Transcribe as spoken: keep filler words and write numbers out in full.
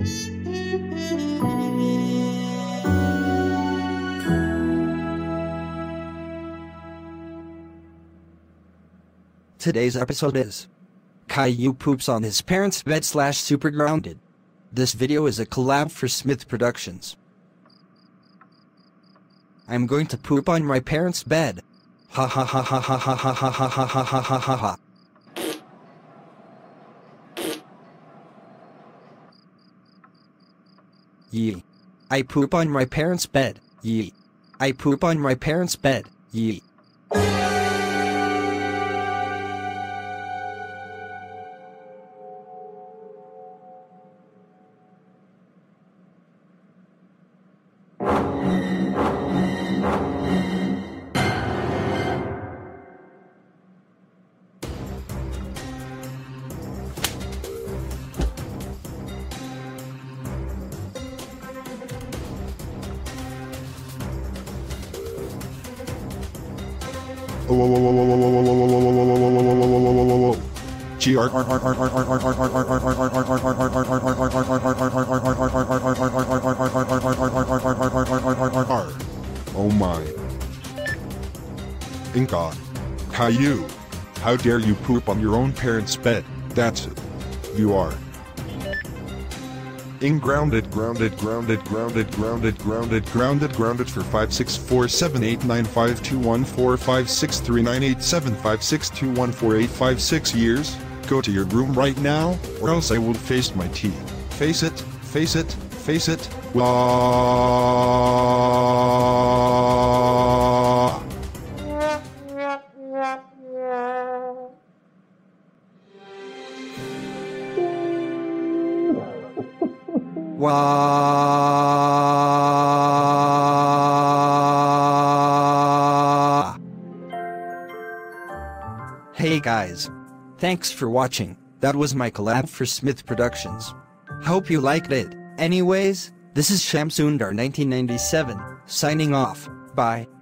Today's episode is Caillou poops on his parents' bed slash super grounded. This video is a collab for Smith Productions. I'm going to poop on my parents' bed. Ha ha ha ha ha ha ha ha ha ha ha ha ha ha ha. Yee. I poop on my parents' bed. Yee. I poop on my parents' bed. Yee. G R Oh my. In God. Caillou. How dare you poop on your own parents' bed? That's it. You are. In grounded, grounded, grounded, grounded, grounded, grounded, grounded, grounded for five six four seven eight nine five two one four five six three nine eight seven five six two one four eight five six years. Go to your room right now, or else I will face my teeth. Face it, face it, face it. Wah. Wah. Hey guys. Thanks for watching. That was my collab for Smith Productions. Hope you liked it. Anyways, this is Shamsundar nineteen ninety-seven, signing off. Bye.